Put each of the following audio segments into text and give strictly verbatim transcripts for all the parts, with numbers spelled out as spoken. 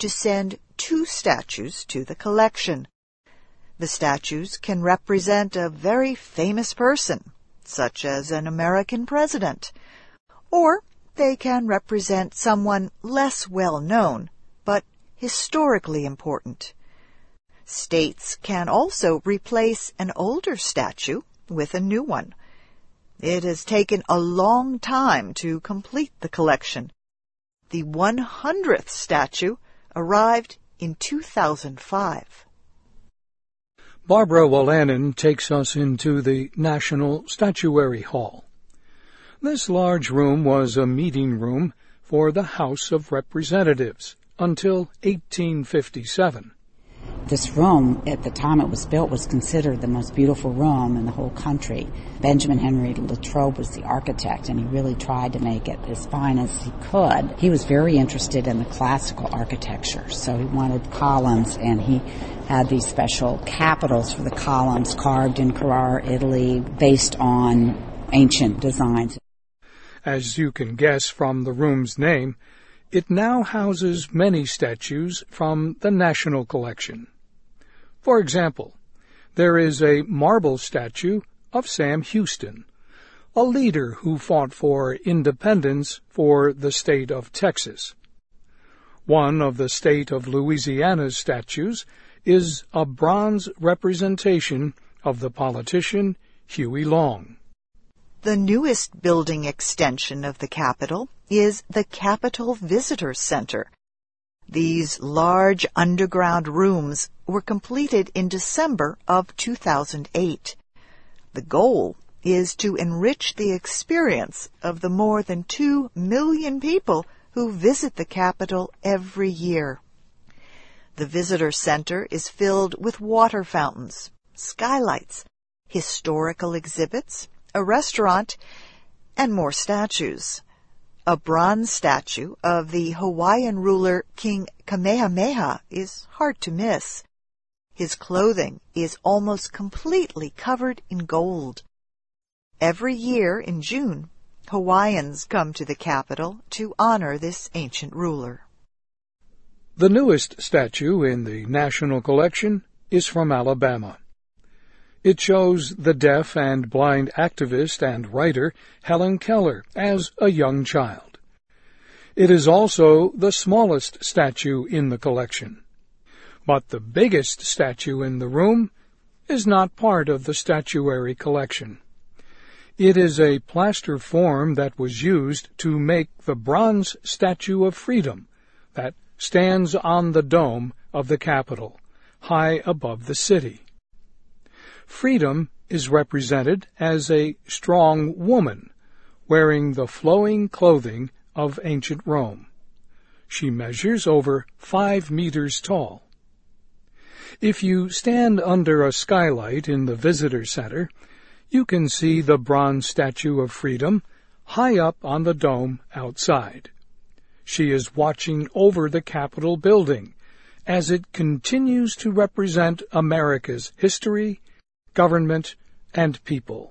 to send two statues to the collection. The statues can represent a very famous person, such as an American president, or they can represent someone less well known, but historically important. States can also replace an older statue with a new one. It has taken a long time to complete the collection. The one hundredth statue arrived in two thousand five. Barbara Wolanin takes us into the National Statuary Hall. This large room was a meeting room for the House of Representatives until eighteen fifty-seven. This room, at the time it was built, was considered the most beautiful room in the whole country. Benjamin Henry Latrobe was the architect, and he really tried to make it as fine as he could. He was very interested in the classical architecture, so he wanted columns, and he had these special capitals for the columns carved in Carrara, Italy, based on ancient designs. As you can guess from the room's name, it now houses many statues from the National Collection. For example, there is a marble statue of Sam Houston, a leader who fought for independence for the state of Texas. One of the state of Louisiana's statues is a bronze representation of the politician Huey Long. The newest building extension of the Capitol is the Capitol Visitor Center. These large underground rooms were completed in December of two thousand eight. The goal is to enrich the experience of the more than two million people who visit the Capitol every year. The Visitor Center is filled with water fountains, skylights, historical exhibits, a restaurant, and more statues. A bronze statue of the Hawaiian ruler King Kamehameha is hard to miss. His clothing is almost completely covered in gold. Every year in June, Hawaiians come to the Capitol to honor this ancient ruler. The newest statue in the National Collection is from Alabama. It shows the deaf and blind activist and writer Helen Keller as a young child. It is also the smallest statue in the collection. But the biggest statue in the room is not part of the statuary collection. It is a plaster form that was used to make the bronze Statue of Freedom that stands on the dome of the Capitol, high above the city. Freedom is represented as a strong woman wearing the flowing clothing of ancient Rome. She measures over five meters tall. If you stand under a skylight in the visitor center, you can see the bronze Statue of Freedom high up on the dome outside. She is watching over the Capitol building as it continues to represent America's history, government, and people.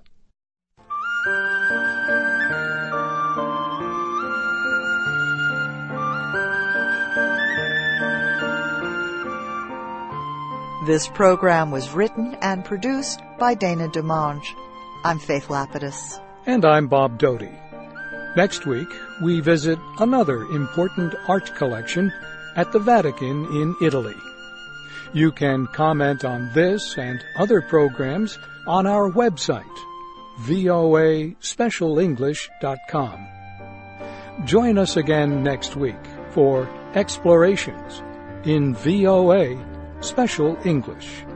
This program was written and produced by Dana DeMange. I'm Faith Lapidus. And I'm Bob Doty. Next week, we visit another important art collection at the Vatican in Italy. You can comment on this and other programs on our website, v o a special english dot com. Join us again next week for Explorations in V O A Special English.